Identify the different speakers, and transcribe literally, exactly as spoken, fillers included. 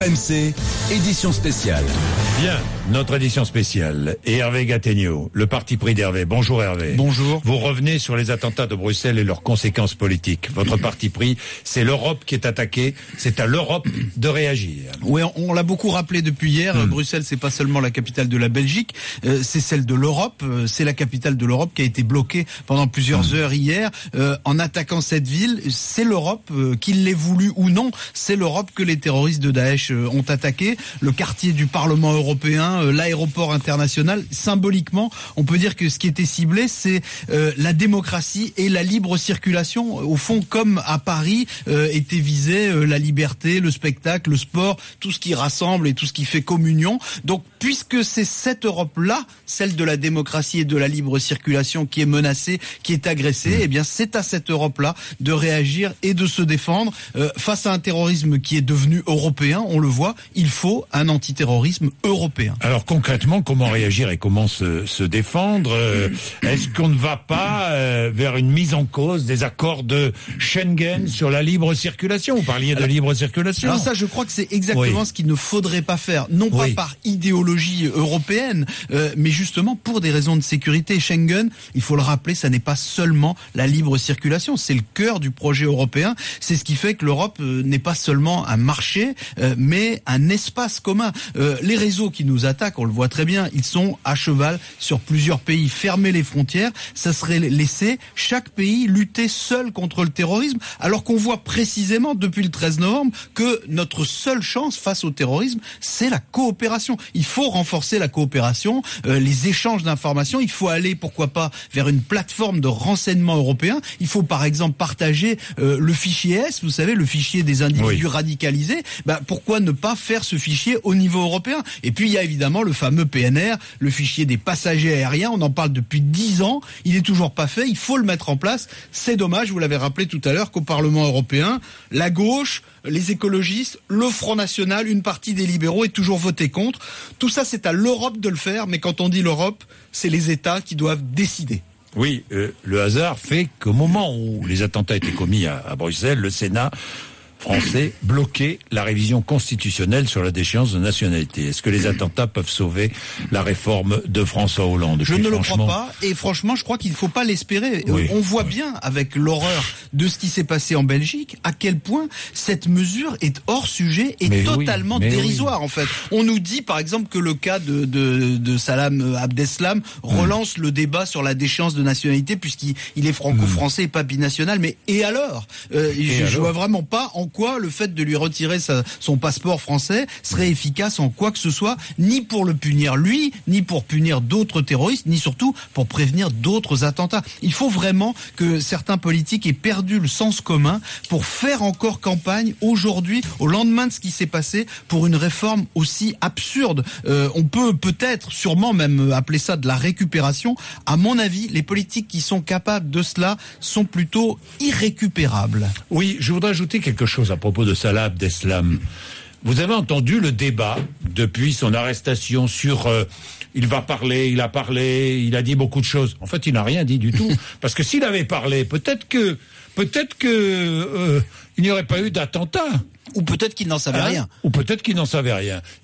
Speaker 1: M C, édition spéciale.
Speaker 2: Bien, notre édition spéciale. Et Hervé Gattegno, le parti pris d'Hervé. Bonjour Hervé.
Speaker 3: Bonjour.
Speaker 2: Vous revenez sur les attentats de Bruxelles et leurs conséquences politiques. Votre parti pris, c'est l'Europe qui est attaquée. C'est à l'Europe de réagir.
Speaker 3: Oui, on, on l'a beaucoup rappelé depuis hier. Mmh. Bruxelles, c'est pas seulement la capitale de la Belgique, euh, c'est celle de l'Europe. Euh, c'est la capitale de l'Europe qui a été bloquée pendant plusieurs mmh. heures hier. Euh, en attaquant cette ville, c'est l'Europe, euh, qu'il l'ait voulu ou non, c'est l'Europe que les terroristes de Daesh euh, ont attaqué. Le quartier du Parlement européen, euh, l'aéroport international. Symboliquement, on peut dire que ce qui était ciblé, c'est euh, la démocratie et la libre circulation. Au fond, comme à Paris, euh, était visé euh, la liberté, le spectacle, le sport, tout ce qui rassemble et tout ce qui fait communion. Donc, puisque c'est cette Europe-là, celle de la démocratie et de la libre circulation, qui est menacée, qui est agressée, eh bien, c'est à cette Europe-là de réagir et de se défendre euh, face à un terrorisme qui est devenu européen. On le voit, il faut un antiterrorisme européen.
Speaker 2: Alors concrètement, comment réagir et comment se, se défendre euh, Est-ce qu'on ne va pas euh, vers une mise en cause des accords de Schengen sur la libre circulation? Vous parliez de libre circulation.
Speaker 3: Alors ça, je crois que c'est exactement oui. ce qu'il ne faudrait pas faire. Non pas oui. par idéologie européenne, euh, mais justement pour des raisons de sécurité. Schengen, il faut le rappeler, ça n'est pas seulement la libre circulation, c'est le cœur du projet européen. C'est ce qui fait que l'Europe euh, n'est pas seulement un marché, euh, mais un espace commun. Euh, les réseaux qui nous attaquent, on le voit très bien, ils sont à cheval sur plusieurs pays. Fermer les frontières, ça serait laisser chaque pays lutter seul contre le terrorisme, alors qu'on voit précisément depuis le treize novembre que notre seule chance face au terrorisme, c'est la coopération. Il faut renforcer la coopération, euh, les échanges d'informations. Il faut aller, pourquoi pas, vers une plateforme de renseignement européen. Il faut par exemple partager euh, le fichier S, vous savez, le fichier des individus oui. radicalisés. Ben, pourquoi ne pas faire ce fichier au niveau européen? Et puis il y a évidemment le fameux P N R, le fichier des passagers aériens. On en parle depuis dix ans. Il est toujours pas fait. Il faut le mettre en place. C'est dommage, vous l'avez rappelé tout à l'heure, qu'au Parlement européen, la gauche, les écologistes, le Front National, une partie des libéraux est toujours voté contre. Tout ça, c'est à l'Europe de le faire. Mais quand on dit l'Europe, c'est les États qui doivent décider.
Speaker 2: Oui, euh, le hasard fait qu'au moment où les attentats étaient commis à, à Bruxelles, le Sénat français bloquait la révision constitutionnelle sur la déchéance de nationalité. Est-ce que les attentats peuvent sauver la réforme de François Hollande?
Speaker 3: Je ne le crois pas, et franchement, je crois qu'il ne faut pas l'espérer. Oui. On voit bien, avec l'horreur de ce qui s'est passé en Belgique, à quel point cette mesure est hors sujet et mais totalement oui, dérisoire, oui. en fait. On nous dit, par exemple, que le cas de, de, de Salam Abdeslam relance mmh. le débat sur la déchéance de nationalité, puisqu'il il est franco-français mmh. et pas binational. Mais et alors euh, et Je ne vois vraiment pas en quoi le fait de lui retirer sa, son passeport français serait efficace en quoi que ce soit, ni pour le punir lui, ni pour punir d'autres terroristes, ni surtout pour prévenir d'autres attentats. Il faut vraiment que certains politiques aient perdu le sens commun pour faire encore campagne aujourd'hui, au lendemain de ce qui s'est passé, pour une réforme aussi absurde. Euh, on peut peut-être, sûrement même appeler ça de la récupération. À mon avis, les politiques qui sont capables de cela sont plutôt irrécupérables.
Speaker 2: Oui, je voudrais ajouter quelque chose à propos de Salah Abdeslam. Vous avez entendu le débat depuis son arrestation sur euh, il va parler, il a parlé, il a dit beaucoup de choses. En fait, il n'a rien dit du tout. Parce que s'il avait parlé, peut-être que peut-être que euh, il n'y aurait pas eu d'attentat.
Speaker 3: Ou peut-être qu'il n'en savait
Speaker 2: hein
Speaker 3: rien.
Speaker 2: Ou peut-être qu'il n'en savait rien.